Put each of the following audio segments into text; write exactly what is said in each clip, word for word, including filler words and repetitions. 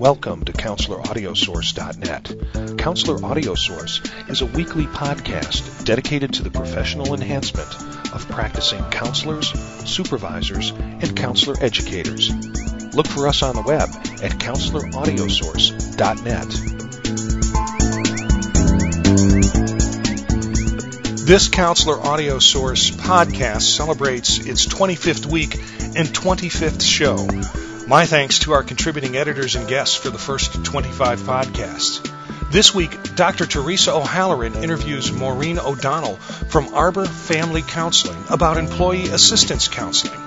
Welcome to Counselor Audio Source dot net. Counselor Audio Source is a weekly podcast dedicated to the professional enhancement of practicing counselors, supervisors, and counselor educators. Look for us on the web at Counselor Audio Source dot net. This Counselor Audio Source podcast celebrates its twenty-fifth week and twenty-fifth show. My thanks to our contributing editors and guests for the first twenty-five podcasts. This week, Doctor Teresa O'Halloran interviews Maureen O'Donnell from Arbor Family Counseling about employee assistance counseling.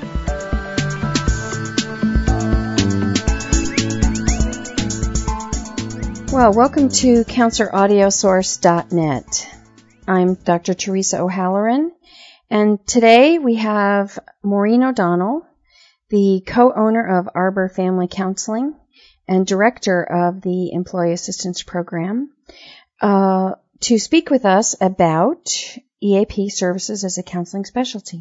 Well, welcome to Counselor Audio Source dot net. I'm Doctor Teresa O'Halloran, and today we have Maureen O'Donnell, the co-owner of Arbor Family Counseling and director of the Employee Assistance Program, uh, to speak with us about E A P services as a counseling specialty.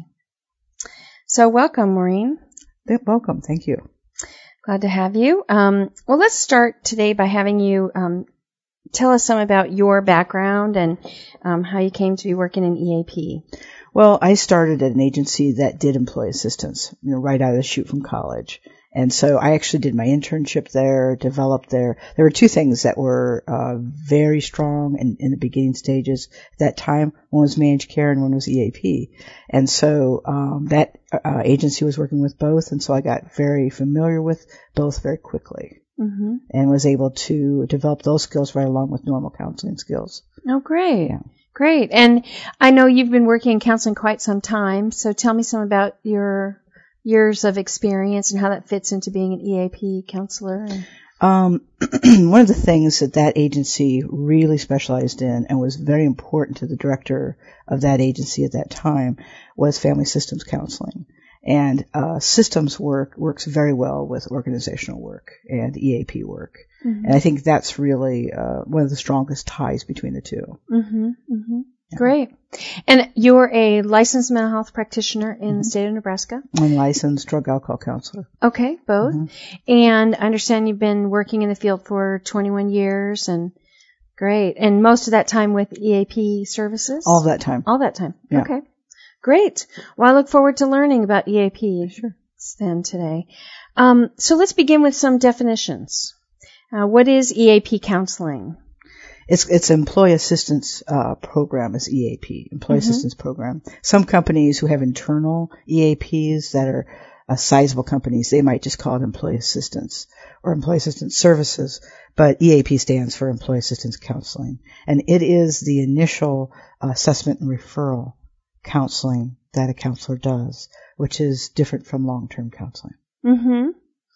So welcome, Maureen. Welcome. Thank you. Glad to have you. Um, well, let's start today by having you um, tell us some about your background and um, how you came to be working in E A P. Well, I started at an agency that did employee assistance, you know, right out of the chute from college. And so I actually did my internship there, developed there. There were two things that were uh, very strong in, in the beginning stages at that time. One was managed care and one was E A P. And so um, that uh, agency was working with both, and so I got very familiar with both very quickly. Mm-hmm. And was able to develop those skills right along with normal counseling skills. Oh, great. Yeah. Great. And I know you've been working in counseling quite some time, so tell me some about your years of experience and how that fits into being an E A P counselor. Um, one of the things that that agency really specialized in and was very important to the director of that agency at that time was family systems counseling. And uh, systems work works very well with organizational work and E A P work. Mm-hmm. And I think that's really uh, one of the strongest ties between the two. Mm-hmm. Mm-hmm. Yeah. Great. And you're a licensed mental health practitioner in mm-hmm. the state of Nebraska? I'm a licensed drug alcohol counselor. Okay, both. Mm-hmm. And I understand you've been working in the field for twenty-one years, and great. And most of that time with E A P services? All that time. All that time. Yeah. Okay. Great. Well, I look forward to learning about E A P sure. then today. Um, so let's begin with some definitions. Uh, what is E A P counseling? It's it's employee assistance uh, program is E A P, employee mm-hmm. assistance program. Some companies who have internal E A Ps that are uh, sizable companies, they might just call it employee assistance or employee assistance services. But E A P stands for employee assistance counseling, and it is the initial uh, assessment and referral counseling that a counselor does, which is different from long-term counseling. Mm-hmm.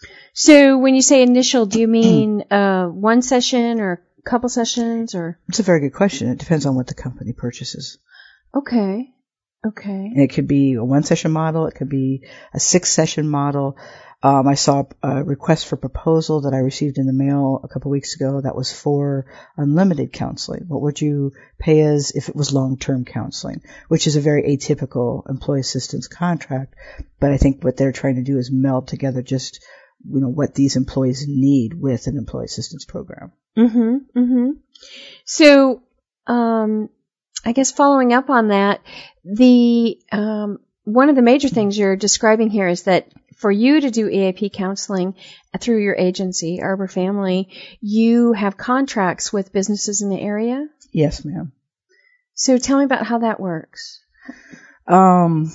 So when you say initial, do you mean uh, one session or a couple sessions, or? It's a very good question. It depends on what the company purchases. Okay. Okay. And it could be a one-session model. It could be a six-session model. Um, I saw a request for proposal that I received in the mail a couple weeks ago that was for unlimited counseling. What would you pay us if it was long-term counseling, which is a very atypical employee assistance contract. But I think what they're trying to do is meld together just, you know, what these employees need with an employee assistance program. Mm-hmm. Mm-hmm. So, um, I guess following up on that, the um, one of the major things you're describing here is that for you to do E A P counseling through your agency, Arbor Family, you have contracts with businesses in the area? Yes, ma'am. So tell me about how that works. Um,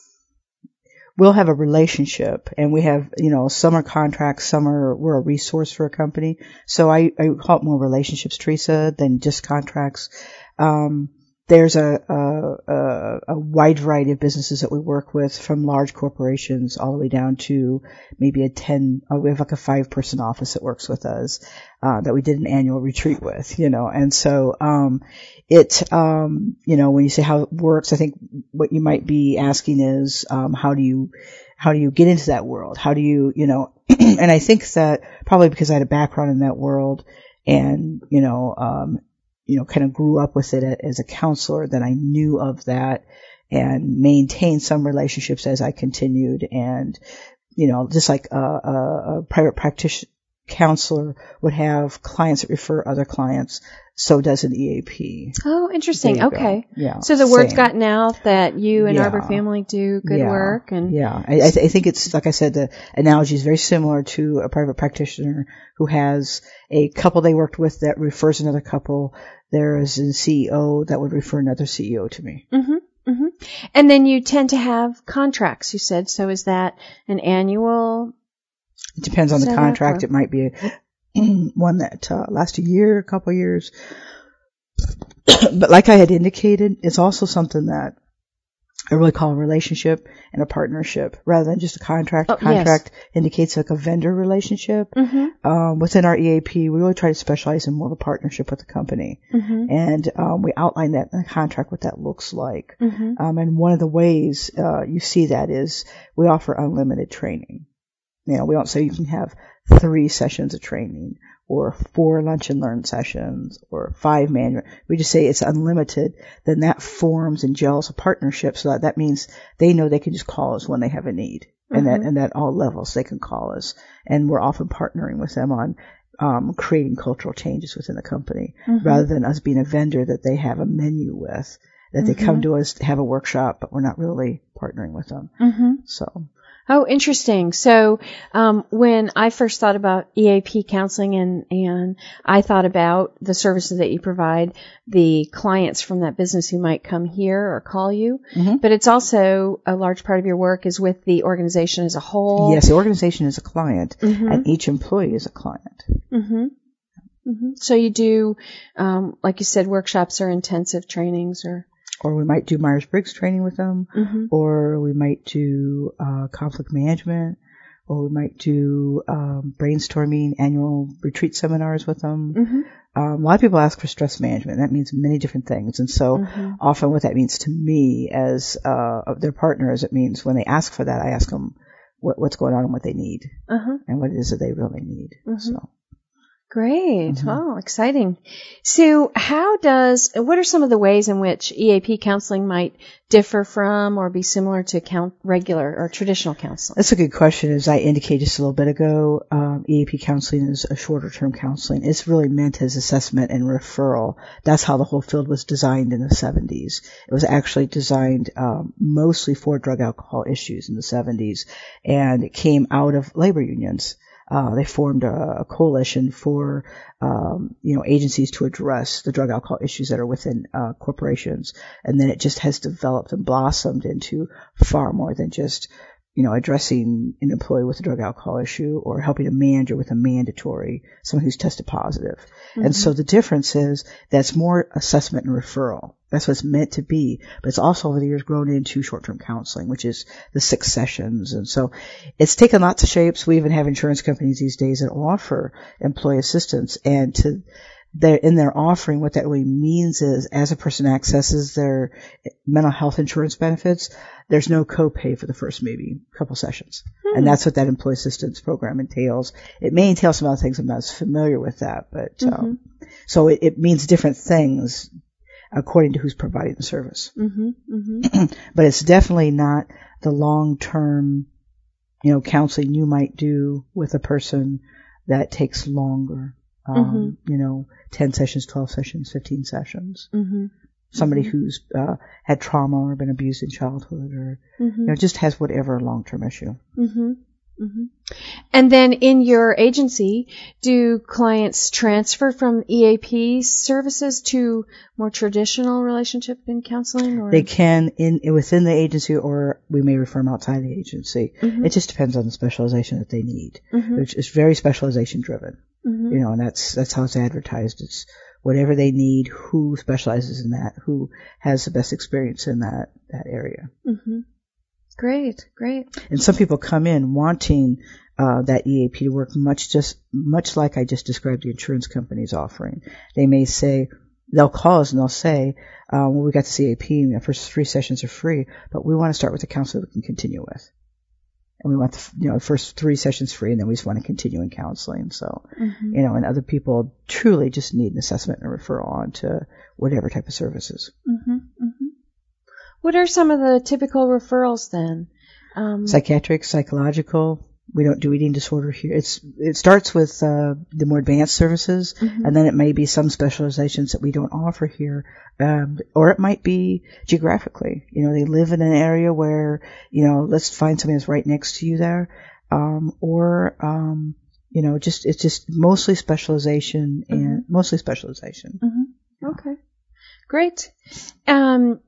we'll have a relationship, and we have, you know, some are contracts, some are, we're a resource for a company. So I, I call it more relationships, Teresa, than just contracts. Um, There's a, a, a wide variety of businesses that we work with, from large corporations all the way down to maybe a ten, uh, we have like a five person office that works with us, uh, that we did an annual retreat with, you know, and so, um, it, um, you know, when you say how it works, I think what you might be asking is, um, how do you, how do you get into that world? How do you, you know, and I think that probably because I had a background in that world and, you know, um, you know, kind of grew up with it as a counselor, that I knew of that and maintained some relationships as I continued. And, you know, just like a, a, a private practice, counselor would have clients that refer other clients. So does an E A P. Oh, interesting. Okay. Go. Yeah. So the word's same. gotten out that you and Yeah. Arbor Family do good yeah. work, and yeah, I, I, th- I think it's like I said, the analogy is very similar to a private practitioner who has a couple they worked with that refers another couple. There is a C E O that would refer another C E O to me. Mm-hmm, mm-hmm. And then you tend to have contracts. You said, so is that an annual? It depends on the setup, contract. or? It might be a one that uh, lasts a year, a couple of years. But like I had indicated, it's also something that I really call a relationship and a partnership rather than just a contract. Oh, a contract yes. indicates like a vendor relationship. Mm-hmm. Um, within our E A P, we really try to specialize in more of a partnership with the company. Mm-hmm. And um, we outline that in the contract, what that looks like. Mm-hmm. Um, and one of the ways uh, you see that is we offer unlimited training. You know, we don't say you can have three sessions of training or four lunch and learn sessions or five manual. We just say it's unlimited. Then that forms and gels a partnership. So that, that means they know they can just call us when they have a need. Mm-hmm. And that, and at all levels they can call us. And we're often partnering with them on um, creating cultural changes within the company mm-hmm. rather than us being a vendor that they have a menu with, that they mm-hmm. come to us to have a workshop, but we're not really partnering with them. Mm-hmm. So. Oh, interesting. So, um, when I first thought about E A P counseling and, and I thought about the services that you provide, the clients from that business who might come here or call you, mm-hmm. but it's also a large part of your work is with the organization as a whole. Yes, the organization is a client mm-hmm. and each employee is a client. Mm-hmm. Mm-hmm. So you do, um, like you said, workshops or intensive trainings or... Or we might do Myers-Briggs training with them, mm-hmm. or we might do uh, conflict management, or we might do um, brainstorming annual retreat seminars with them. Mm-hmm. Um, a lot of people ask for stress management. That means many different things. And so mm-hmm. often what that means to me as uh, their partners, it means when they ask for that, I ask them what, what's going on and what they need uh-huh. and what it is that they really need. Mm-hmm. So. Great. Mm-hmm. Oh, exciting. So how does, what are some of the ways in which E A P counseling might differ from or be similar to count, regular or traditional counseling? That's a good question. As I indicated just a little bit ago, um, E A P counseling is a shorter term counseling. It's really meant as assessment and referral. That's how the whole field was designed in the seventies. It was actually designed um, mostly for drug alcohol issues in the seventies, and it came out of labor unions. Uh, they formed a, a coalition for, um, you know, agencies to address the drug alcohol issues that are within, uh, corporations. And then it just has developed and blossomed into far more than just, you know, addressing an employee with a drug alcohol issue or helping a manager with a mandatory, someone who's tested positive. Mm-hmm. And so the difference is that's more assessment and referral. That's what it's meant to be. But it's also over the years grown into short-term counseling, which is the six sessions. And so it's taken lots of shapes. We even have insurance companies these days that offer employee assistance. And to their, in their offering, what that really means is as a person accesses their mental health insurance benefits, there's no copay for the first maybe couple sessions. Hmm. And that's what that employee assistance program entails. It may entail some other things. I'm not as familiar with that, but, mm-hmm. um, so it, it means different things according to who's providing the service. Mm-hmm, mm-hmm. But it's definitely not the long-term, you know, counseling you might do with a person that takes longer. Um, mm-hmm. You know, ten sessions, twelve sessions, fifteen sessions. Mm-hmm. Somebody mm-hmm. who's uh, had trauma or been abused in childhood or, mm-hmm. you know, just has whatever long-term issue. Mm-hmm. Mm-hmm. And then in your agency, do clients transfer from E A P services to more traditional relationship and counseling? Or? They can in within the agency, or we may refer them outside the agency. Mm-hmm. It just depends on the specialization that they need. Mm-hmm. It's, it's very specialization driven, mm-hmm. you know, and that's that's how it's advertised. It's whatever they need, who specializes in that, who has the best experience in that that area. Mm-hmm. Great, great. And some people come in wanting uh, that E A P to work much just much like I just described the insurance company's offering. They may say, they'll call us and they'll say, um, well, we got this E A P, and the first three sessions are free, but we want to start with a counselor we can continue with. And we want the, you know, the first three sessions free, and then we just want to continue in counseling. So, mm-hmm. you know, and other people truly just need an assessment and a referral on to whatever type of services. Mm-hmm, mm-hmm. What are some of the typical referrals then? Um, Psychiatric, psychological, We don't do eating disorder here. It's it starts with uh, the more advanced services, mm-hmm. and then it may be some specializations that we don't offer here, um, or it might be geographically. You know, they live in an area where, you know, let's find something that's right next to you there, um, or um, you know, just it's just mostly specialization and mm-hmm. mostly specialization. Mm-hmm. Okay, great. Um,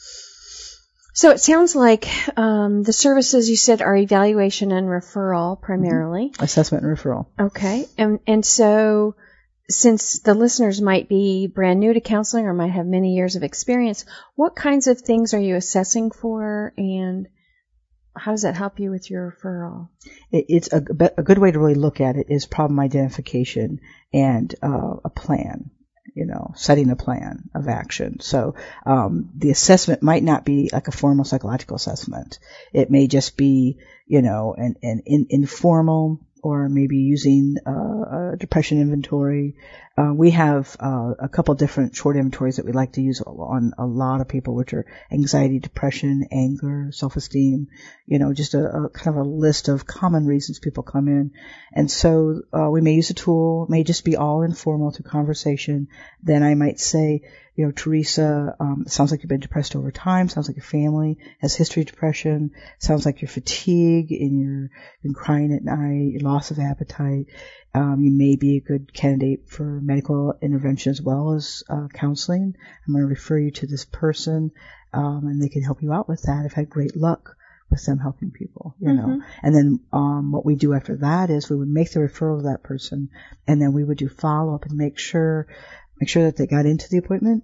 So it sounds like um, the services you said are evaluation and referral primarily. Mm-hmm. Assessment and referral. Okay. And and so since the listeners might be brand new to counseling or might have many years of experience, what kinds of things are you assessing for, and how does that help you with your referral? It, it's a, a good way to really look at it is problem identification and uh, a plan. You know, setting a plan of action. So um, the assessment might not be like a formal psychological assessment. It may just be, you know, an, an in, informal, or maybe using uh, a depression inventory. Uh, we have uh, a couple different short inventories that we like to use on a lot of people, which are anxiety, depression, anger, self-esteem, you know, just a, a kind of a list of common reasons people come in. And so uh, we may use a tool, it may just be all informal through conversation. Then I might say, you know, Teresa, um, it sounds like you've been depressed over time. Sounds like your family has history of depression. Sounds like you're fatigued and you're been crying at night, your loss of appetite. Um, you may be a good candidate for medical intervention as well as uh, counseling. I'm going to refer you to this person, um, and they can help you out with that. I've had great luck with them helping people, you mm-hmm. know. And then um, what we do after that is we would make the referral to that person, and then we would do follow-up and make sure make sure that they got into the appointment,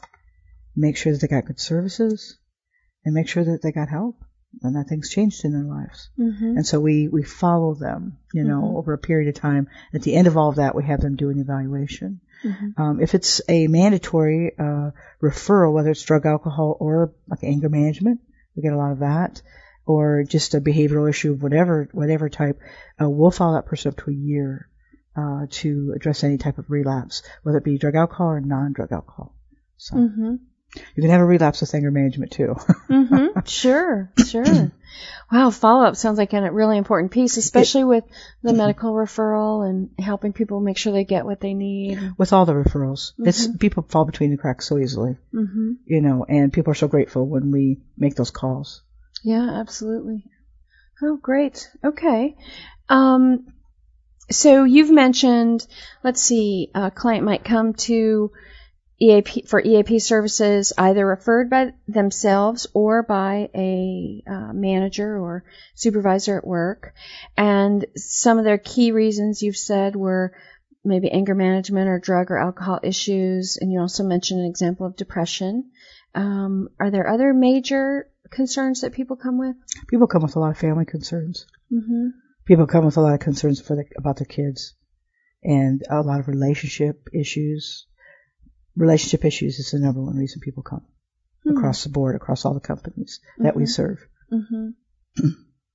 make sure that they got good services, and make sure that they got help and that things changed in their lives. Mm-hmm. And so we, we follow them, you know, mm-hmm. over a period of time. At the end of all of that, we have them do an evaluation. Mm-hmm. Um, if it's a mandatory uh, referral, whether it's drug, alcohol, or like anger management, we get a lot of that, or just a behavioral issue of whatever whatever type, uh, we'll follow that person up to a year uh, to address any type of relapse, whether it be drug, alcohol, or non-drug alcohol. So. Mm-hmm. You can have a relapse with anger management too. mm-hmm. Sure, sure. Wow, follow-up sounds like a really important piece, especially it, with the medical referral and helping people make sure they get what they need. With all the referrals. Mm-hmm. It's people fall between the cracks so easily. Mm-hmm. You know, and people are so grateful when we make those calls. Yeah, absolutely. Oh, great. Okay. Um, so you've mentioned, let's see, a client might come to E A P for E A P services, either referred by themselves or by a uh, manager or supervisor at work. And some of their key reasons you've said were maybe anger management or drug or alcohol issues. And you also mentioned an example of depression. Um, are there other major concerns that people come with? People come with a lot of family concerns. Mm-hmm. People come with a lot of concerns for the, about their kids, and a lot of relationship issues. Relationship issues is the number one reason people come mm-hmm. across the board, across all the companies that mm-hmm. we serve. Mm-hmm.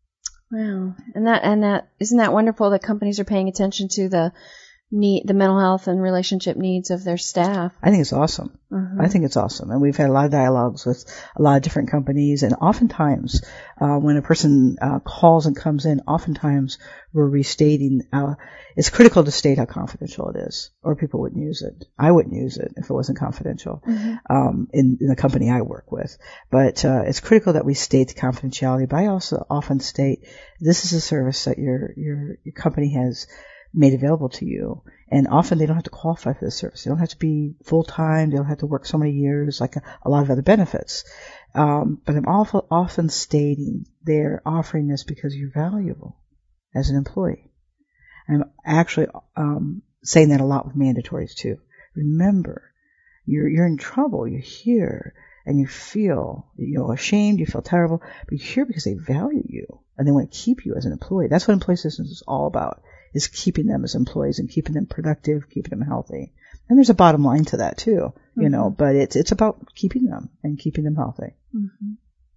Wow, and that and that isn't that wonderful that companies are paying attention to the need, the mental health and relationship needs of their staff. I think it's awesome. Mm-hmm. I think it's awesome, and we've had a lot of dialogues with a lot of different companies. And oftentimes, uh, when a person uh, calls and comes in, oftentimes we're restating. Uh, it's critical to state how confidential it is, or people wouldn't use it. I wouldn't use it if it wasn't confidential mm-hmm. um, in, in the company I work with. But uh, it's critical that we state the confidentiality. But I also often state this is a service that your your your company has made available to you, and often they don't have to qualify for this service. They don't have to be full time. They don't have to work so many years like a, a lot of other benefits. Um, but I'm awful, often stating they're offering this because you're valuable as an employee. I'm actually um, saying that a lot with mandatories too. Remember, you're you're in trouble. You're here, and you feel you know ashamed. You feel terrible, but you're here because they value you and they want to keep you as an employee. That's what employee systems is all about. Is keeping them as employees and keeping them productive, keeping them healthy. And there's a bottom line to that too, mm-hmm. you know, but it's it's about keeping them and keeping them healthy. Mm-hmm.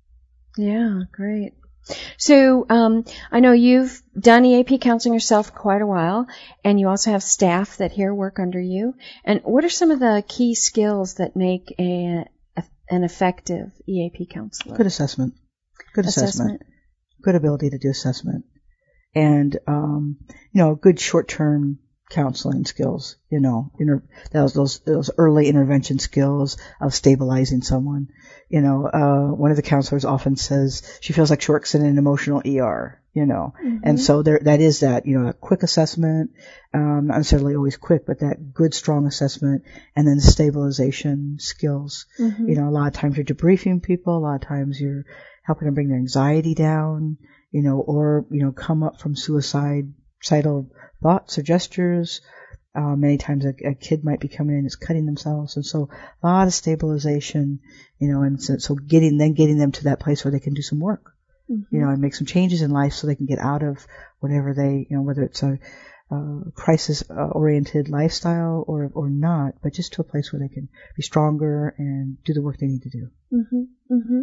Yeah, great. So um, I know you've done E A P counseling yourself for quite a while, and you also have staff that here work under you. And what are some of the key skills that make a, a an effective E A P counselor? Good assessment. Good assessment. assessment. Good ability to do assessment. and, um, you know, good short-term counseling skills, you know, inter- those, those, those early intervention skills of stabilizing someone. You know, uh, one of the counselors often says she feels like she works in an emotional E R, you know, mm-hmm. and so there, that is that, you know, a quick assessment, um, not necessarily always quick, but that good, strong assessment, and then the stabilization skills. Mm-hmm. You know, a lot of times you're debriefing people, a lot of times you're helping them bring their anxiety down, you know, or, you know, come up from suicidal thoughts or gestures. Uh, many times a, a kid might be coming in and is cutting themselves, and so a lot of stabilization, you know, and so, so getting then getting them to that place where they can do some work, mm-hmm. you know, and make some changes in life so they can get out of whatever they, you know, whether it's a uh, crisis-oriented lifestyle or or not, but just to a place where they can be stronger and do the work they need to do. Mm-hmm. Mm-hmm.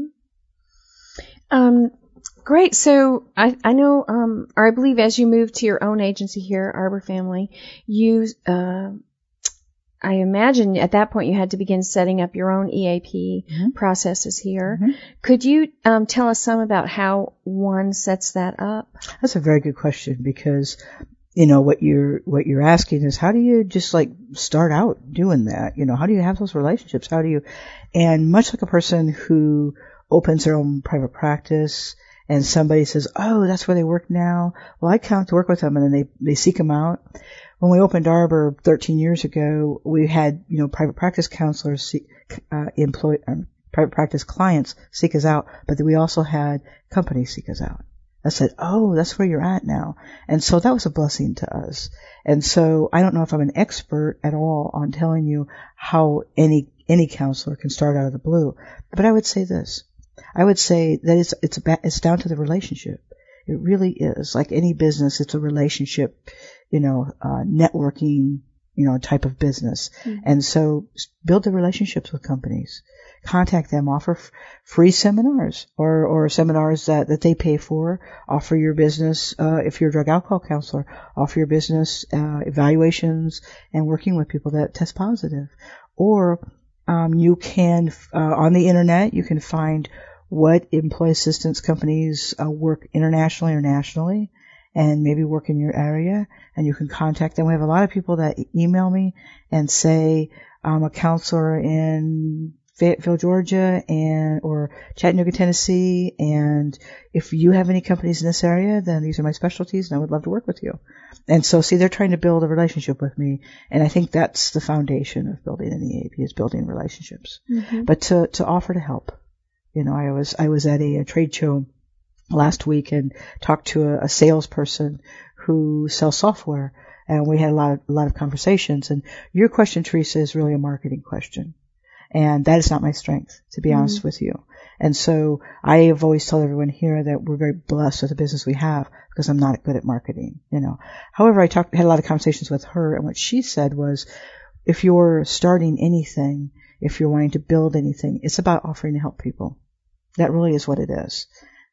Um. Great. So I, I know, um, or I believe as you moved to your own agency here, Arbor Family, you, uh, I imagine at that point you had to begin setting up your own E A P mm-hmm. processes here. Mm-hmm. Could you um, tell us some about how one sets that up? That's a very good question, because you know what you're what you're asking is, how do you just like start out doing that? You know, how do you have those relationships? How do you? And much like a person who opens their own private practice, and somebody says, oh, that's where they work now. Well, I come to work with them, and then they, they seek them out. When we opened Arbor thirteen years ago, we had, you know, private practice counselors, see, uh, employ, um, private practice clients seek us out, but then we also had companies seek us out. I said, oh, that's where you're at now. And so that was a blessing to us. And so I don't know if I'm an expert at all on telling you how any, any counselor can start out of the blue, but I would say this. I would say that it's it's about, it's down to the relationship. It really is. Like any business, it's a relationship, you know, uh, networking, you know, type of business. Mm-hmm. And so build the relationships with companies. Contact them, offer f- free seminars or, or seminars that, that they pay for. Offer your business, uh, if you're a drug alcohol counselor, offer your business, uh, evaluations and working with people that test positive. Or, um, you can, uh, on the internet, you can find what employee assistance companies uh, work internationally or nationally, and maybe work in your area, and you can contact them. We have a lot of people that email me and say, I'm a counselor in Fayetteville, Georgia, and or Chattanooga, Tennessee, and if you have any companies in this area, then these are my specialties, and I would love to work with you. And so, see, they're trying to build a relationship with me, and I think that's the foundation of building an E A P, is building relationships. Mm-hmm. But to to offer to help. You know, I was I was at a, a trade show last week and talked to a, a salesperson who sells software, and we had a lot of, a lot of conversations. And your question, Teresa, is really a marketing question, and that is not my strength, to be mm-hmm. honest with you. And so I have always told everyone here that we're very blessed with the business we have, because I'm not good at marketing. You know, however, I talked had a lot of conversations with her, and what she said was, if you're starting anything, if you're wanting to build anything, it's about offering to help people. That really is what it is.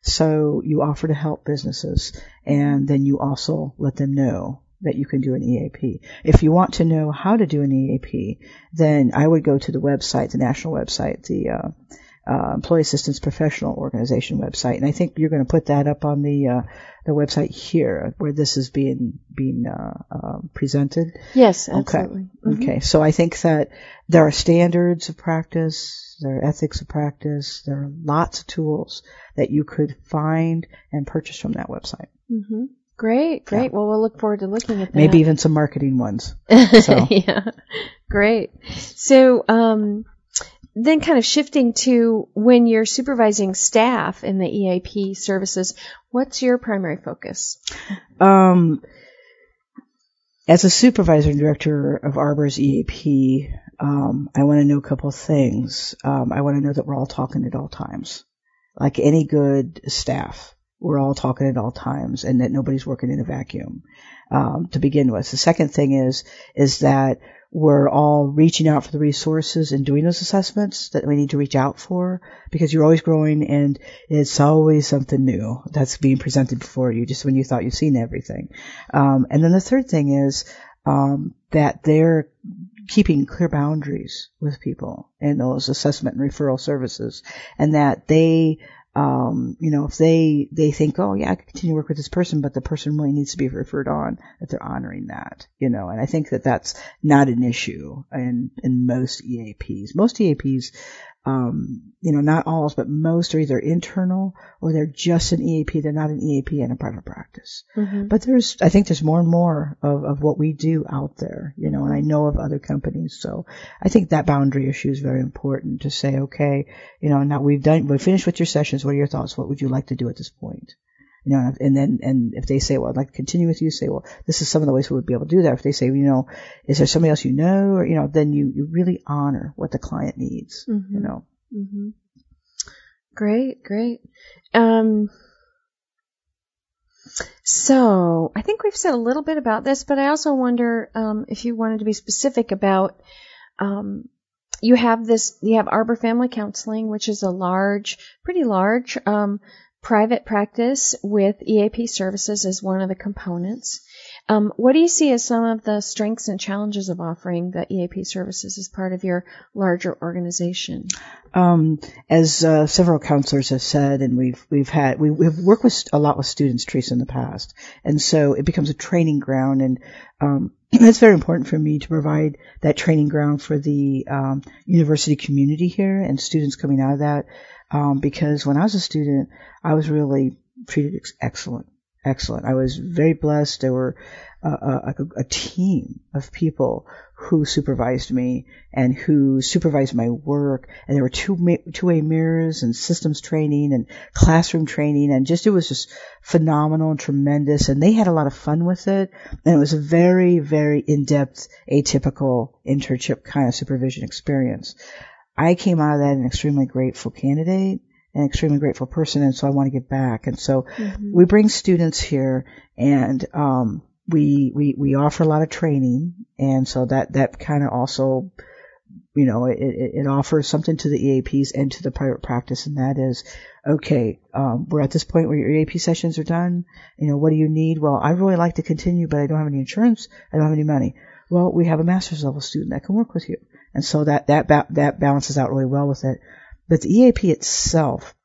So you offer to help businesses, and then you also let them know that you can do an E A P. If you want to know how to do an E A P, then I would go to the website, the national website, the uh, uh, Employee Assistance Professional Organization website, and I think you're going to put that up on the uh, the website here where this is being being uh, uh, presented. Yes, absolutely. Okay. Mm-hmm. Okay. So I think that there are standards of practice. There are ethics of practice. There are lots of tools that you could find and purchase from that website. Mm-hmm. Great, great. Yeah. Well, we'll look forward to looking at that. Maybe even some marketing ones. So. Yeah, great. So, um, then kind of shifting to when you're supervising staff in the E A P services, what's your primary focus? Um, as a supervisor and director of Arbor's E A P, um, I want to know a couple of things. Um, I want to know that we're all talking at all times. Like any good staff, we're all talking at all times, and that nobody's working in a vacuum, um, to begin with. The second thing is, is that we're all reaching out for the resources and doing those assessments that we need to reach out for, because you're always growing and it's always something new that's being presented before you, just when you thought you've seen everything. Um, and then the third thing is, um, that they're keeping clear boundaries with people in those assessment and referral services, and that they Um, you know, if they, they think, oh yeah, I can continue to work with this person, but the person really needs to be referred on, that they're honoring that, you know, and I think that that's not an issue in, in most E A Ps. Most E A Ps, um, you know, not all, but most are either internal or they're just an E A P. They're not an E A P in a private practice. Mm-hmm. But there's, I think there's more and more of, of what we do out there, you know, and I know of other companies. So I think that boundary issue is very important to say, okay, you know, now we've done, we've finished with your sessions. What are your thoughts? What would you like to do at this point? You know, and then, and if they say, well, I'd like to continue with you, say, well, this is some of the ways we would be able to do that. If they say, you know, is there somebody else you know, or, you know, then you, you really honor what the client needs, mm-hmm. you know. Mm-hmm. Great, great. Um, so I think we've said a little bit about this, but I also wonder, um, if you wanted to be specific about, um, you have this, you have Arbor Family Counseling, which is a large, pretty large, um, private practice with E A P services as one of the components. Um, what do you see as some of the strengths and challenges of offering the E A P services as part of your larger organization? Um, as uh, several counselors have said, and we've we've had we, we've worked with a lot with students, Teresa, in the past, and so it becomes a training ground, and um, it's very important for me to provide that training ground for the um, university community here and students coming out of that. Um, because when I was a student, I was really treated ex- excellent, excellent. I was very blessed. There were uh, a, a team of people who supervised me and who supervised my work. And there were two two-way mirrors and systems training and classroom training, and just it was just phenomenal and tremendous. And they had a lot of fun with it. And it was a very, very in-depth, atypical internship kind of supervision experience. I came out of that an extremely grateful candidate, an extremely grateful person, and so I want to give back. And so mm-hmm. we bring students here, and um, we we we offer a lot of training, and so that that kind of also, you know, it, it, it offers something to the E A Ps and to the private practice, and that is, okay, um, we're at this point where your E A P sessions are done. You know, what do you need? Well, I really like to continue, but I don't have any insurance. I don't have any money. Well, we have a master's level student that can work with you. And so that, that, ba- that balances out really well with it. But the E A P itself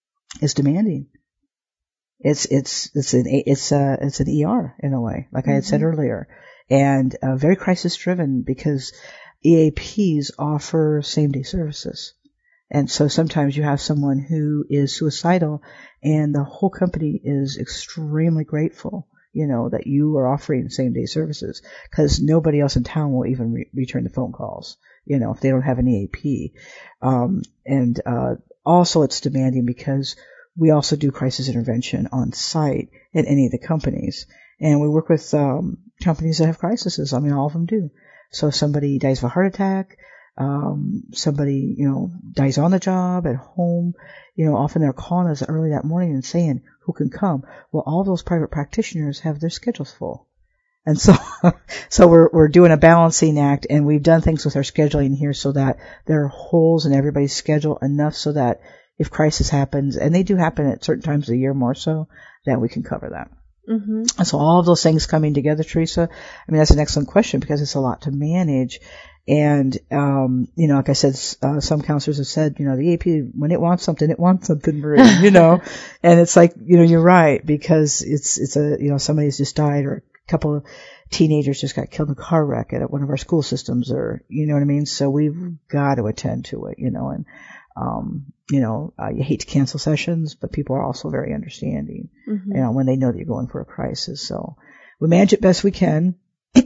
is demanding. It's, it's, it's an, it's a, it's an E R in a way, like mm-hmm. I had said earlier. And, uh, very crisis driven because E A Ps offer same day services. And so sometimes you have someone who is suicidal and the whole company is extremely grateful, you know, that you are offering same day services because nobody else in town will even re- return the phone calls. You know, if they don't have an E A P. Um, and, uh, also it's demanding because we also do crisis intervention on site at any of the companies. And we work with, um, companies that have crises. I mean, all of them do. So if somebody dies of a heart attack, um, somebody, you know, dies on the job, at home, you know, often they're calling us early that morning and saying, who can come? Well, all those private practitioners have their schedules full. And so, so we're, we're doing a balancing act, and we've done things with our scheduling here so that there are holes in everybody's schedule enough so that if crisis happens, and they do happen at certain times of the year more so, that we can cover that. Mm-hmm. And so all of those things coming together, Teresa, I mean, that's an excellent question because it's a lot to manage. And, um, you know, like I said, uh, some counselors have said, you know, the E A P, when it wants something, it wants something, Marie, you know, and it's like, you know, you're right because it's, it's a, you know, somebody's just died or a couple of teenagers just got killed in a car wreck at one of our school systems or, you know what I mean? So we've got to attend to it, you know, and, um, you know, uh, you hate to cancel sessions, but people are also very understanding, mm-hmm. you know, when they know that you're going for a crisis. So we manage it best we can.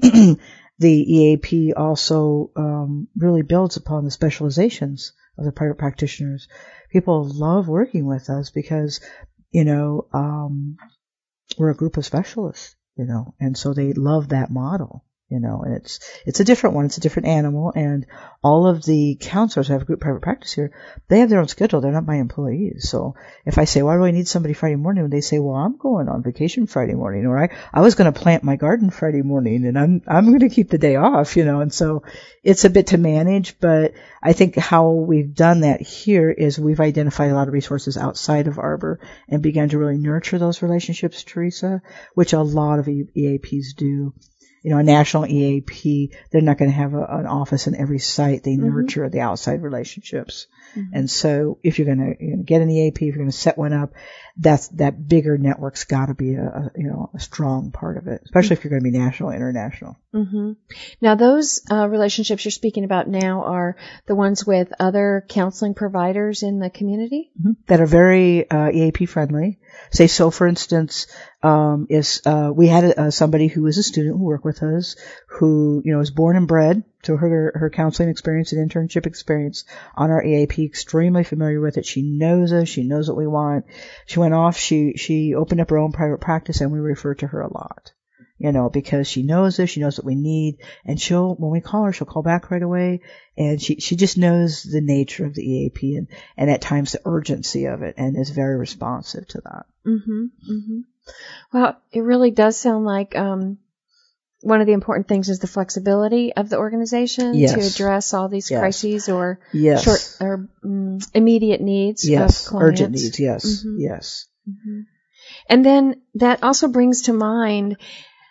The E A P also, um, really builds upon the specializations of the private practitioners. People love working with us because, you know, um, we're a group of specialists. You know, and so they love that model, you know, and it's, it's a different one. It's a different animal. And all of the counselors who have a group private practice here, they have their own schedule. They're not my employees. So if I say, well, I really need somebody Friday morning, and they say, well, I'm going on vacation Friday morning, or I, I was going to plant my garden Friday morning and I'm, I'm going to keep the day off, you know, and so it's a bit to manage, but I think how we've done that here is we've identified a lot of resources outside of Arbor and began to really nurture those relationships, Teresa, which a lot of E A Ps do. You know, a national E A P, they're not going to have a, an office in every site. They Mm-hmm. nurture the outside relationships. Mm-hmm. And so if you're going to you know, get an E A P, if you're going to set one up, that's, that bigger network's got to be a, a, you know, a strong part of it, especially if you're going to be national, international. Mm-hmm. Now, those uh, relationships you're speaking about now are the ones with other counseling providers in the community? Mm-hmm. That are very uh, E A P friendly. Say, so for instance, um, is uh, we had uh, somebody who was a student who worked with us, who you know was born and bred to her her counseling experience and internship experience on our E A P, extremely familiar with it. She knows us. She knows what we want. She went off. She she opened up her own private practice, and we refer to her a lot. You know, because she knows us, she knows what we need, and she'll, when we call her, she'll call back right away, and she, she just knows the nature of the E A P and, and at times the urgency of it, and is very responsive to that. Mm-hmm. Mm-hmm. Well, it really does sound like, um, one of the important things is the flexibility of the organization Yes. to address all these Yes. crises or Yes. short or um, immediate needs Yes. of clients. Urgent needs, yes. Mm-hmm. Yes. Mm-hmm. And then that also brings to mind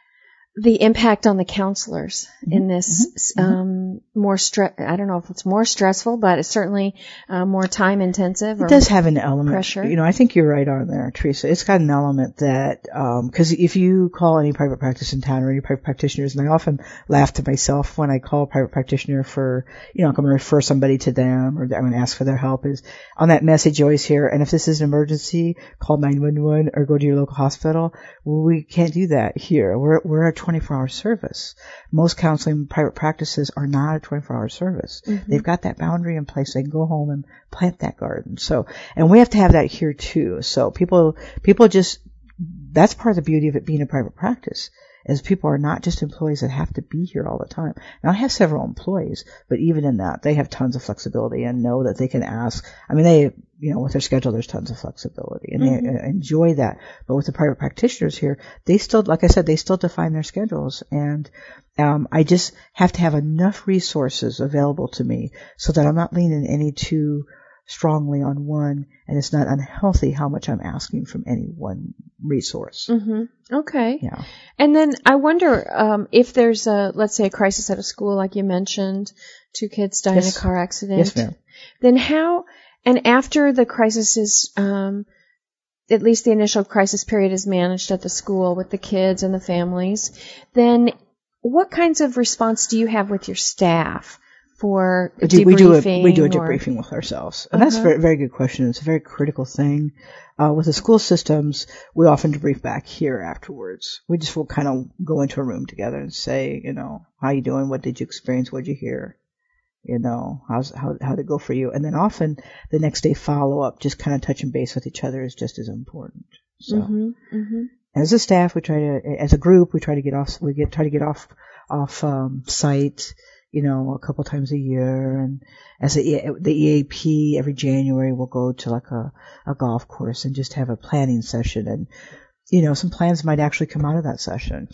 the impact on the counselors mm-hmm. in this mm-hmm. um, more stress. I don't know if it's more stressful, but it's certainly uh, more time intensive. It does have an element. Pressure. You know, I think you're right on there, Teresa. It's got an element that, because um, if you call any private practice in town or any private practitioners, and I often laugh to myself when I call a private practitioner for, you know, I'm going to refer somebody to them or I'm going to ask for their help, is on that message you always hear, and if this is an emergency, call nine one one or go to your local hospital. Well, we can't do that here. We're we're a twenty-four hour service. Most counseling private practices are not a twenty-four hour service. Mm-hmm. They've got that boundary in place. They can go home and plant that garden. So, and we have to have that here too. So people, people just, that's part of the beauty of it being a private practice, is people are not just employees that have to be here all the time. Now, I have several employees, but even in that, they have tons of flexibility and know that they can ask. I mean, they, you know, with their schedule, there's tons of flexibility, and mm-hmm. they enjoy that. But with the private practitioners here, they still, like I said, they still define their schedules, and um, I just have to have enough resources available to me so that I'm not leaning any too strongly on one, and it's not unhealthy how much I'm asking from any one resource. Mm-hmm. Okay. Yeah. And then I wonder um, if there's a, let's say, a crisis at a school, like you mentioned, two kids die yes. in a car accident. Yes, ma'am. Then how, and after the crisis is, um, at least the initial crisis period is managed at the school with the kids and the families, then what kinds of response do you have with your staff? For we do, we do a, we do a or, debriefing with ourselves. And uh-huh. that's a very, very good question. It's a very critical thing. Uh, with the school systems, we often debrief back here afterwards. We just will kind of go into a room together and say, you know, how you doing? What did you experience? What did you hear? You know, how's, how, how'd it go for you? And then often the next day follow up, just kind of touching base with each other, is just as important. So, mm-hmm, mm-hmm. as a staff, we try to, as a group, we try to get off, we get, try to get off, off, um, site, you know, a couple times a year. And as a, the E A P, every January we'll go to like a, a golf course and just have a planning session. And, you know, some plans might actually come out of that session.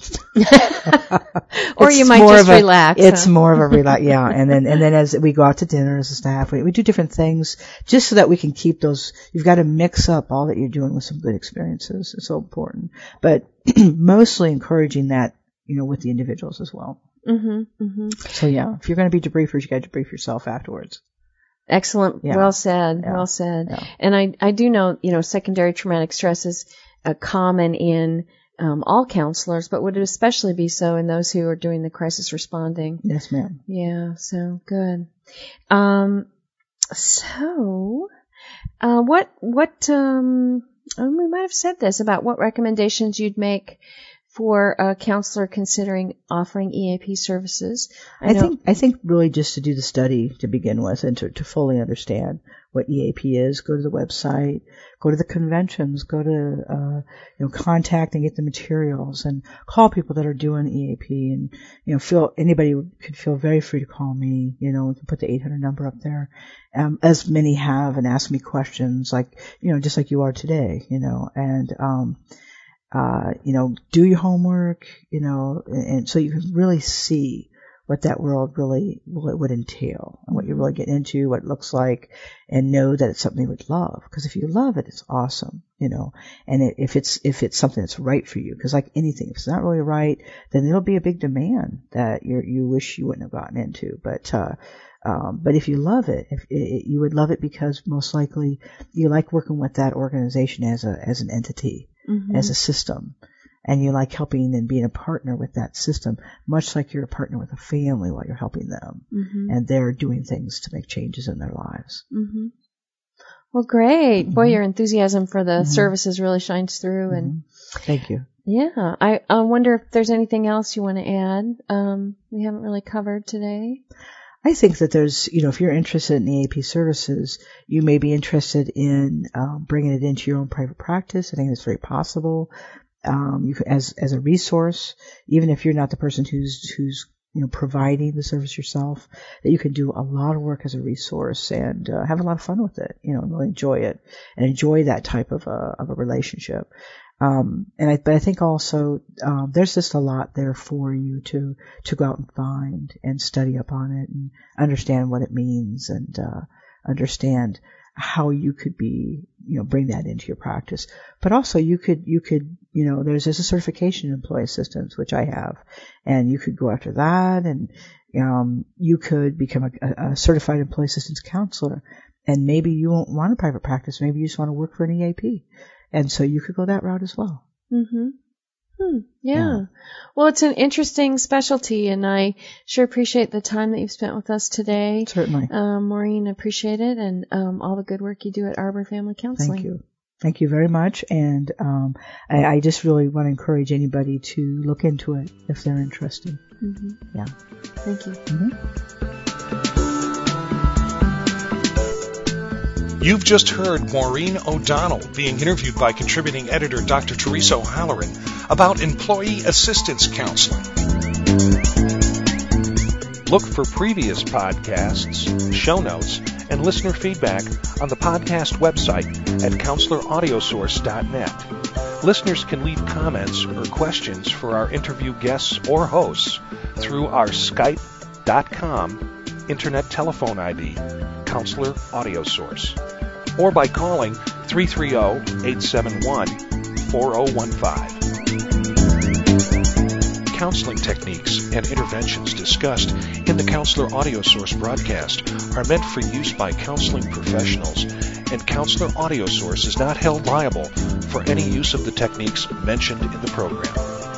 Or you might just a, relax. It's huh? more of a relax, yeah. And then, and then as we go out to dinner as a staff, we, we do different things just so that we can keep those, you've got to mix up all that you're doing with some good experiences. It's so important. But mostly encouraging that, you know, with the individuals as well. Mm-hmm, mm-hmm. So yeah, if you're going to be debriefers, you got to debrief yourself afterwards. Excellent. Yeah. Well said. Yeah. Well said. Yeah. And I, I do know, you know, secondary traumatic stress is uh, common in um, all counselors, but would it especially be so in those who are doing the crisis responding? Yes, ma'am. Yeah. So good. Um, so, uh, what, what, um, oh, we might have said this about what recommendations you'd make for a counselor considering offering E A P services. I, I know, think I think really just to do the study to begin with and to, to fully understand what E A P is, go to the website, go to the conventions, go to uh, you know contact and get the materials, and call people that are doing E A P, and you know feel anybody could feel very free to call me. You know, we can put the eight hundred number up there, um, as many have, and ask me questions like you know just like you are today. You know, and um. Uh, you know, do your homework, you know, and, and so you can really see what that world really what would entail and what you really get into, what it looks like, and know that it's something you would love. Because if you love it, it's awesome, you know. And it, if it's if it's something that's right for you, because like anything, if it's not really right, then there'll be a big demand that you you wish you wouldn't have gotten into. But uh, um, but if you love it, if it, you would love it because most likely you like working with that organization as a as an entity, mm-hmm. as a system. And you like helping and being a partner with that system, much like you're a partner with a family while you're helping them. Mm-hmm. And they're doing things to make changes in their lives. Mm-hmm. Well, great. Mm-hmm. Boy, your enthusiasm for the mm-hmm. services really shines through. Mm-hmm. And thank you. Yeah. I, I wonder if there's anything else you want to add um, we haven't really covered today. I think that there's, you know, if you're interested in E A P services, you may be interested in um, bringing it into your own private practice. I think that's very possible. Um, you as as a resource, even if you're not the person who's who's you know providing the service yourself, that you can do a lot of work as a resource and uh, have a lot of fun with it, you know, and really enjoy it and enjoy that type of a of a relationship. Um, and I, but I think also um, there's just a lot there for you to to go out and find and study up on it and understand what it means and uh, understand how you could be, you know, bring that into your practice. But also you could, you could, you know, there's, there's a certification in employee assistance, which I have, and you could go after that and, um, you could become a, a certified employee assistance counselor, and maybe you won't want a private practice. Maybe you just want to work for an E A P. And so you could go that route as well. Mm-hmm. Hmm, yeah. yeah. Well, it's an interesting specialty, and I sure appreciate the time that you've spent with us today. Certainly. Um, Maureen, appreciate it, and um, all the good work you do at Arbor Family Counseling. Thank you. Thank you very much. And um, I, I just really want to encourage anybody to look into it if they're interested. Mm-hmm. Yeah. Thank you. Mm-hmm. You've just heard Maureen O'Donnell being interviewed by contributing editor Doctor Teresa O'Halloran about employee assistance counseling. Look for previous podcasts, show notes, and listener feedback on the podcast website at counselor audio source dot net. Listeners can leave comments or questions for our interview guests or hosts through our skype dot com internet telephone I D, Counselor Audio Source, or by calling three three zero, eight seven one, four zero one five. Counseling techniques and interventions discussed in the Counselor Audio Source broadcast are meant for use by counseling professionals, and Counselor Audio Source is not held liable for any use of the techniques mentioned in the program.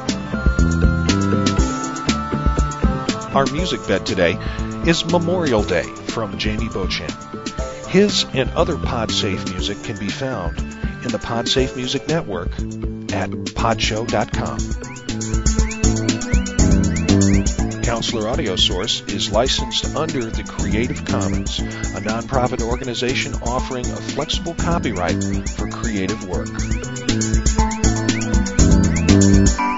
Our music bed today is Memorial Day from Jamie Beauchamp. His and other PodSafe music can be found in the PodSafe Music Network at podshow dot com. Counselor Audio Source is licensed under the Creative Commons, a nonprofit organization offering a flexible copyright for creative work.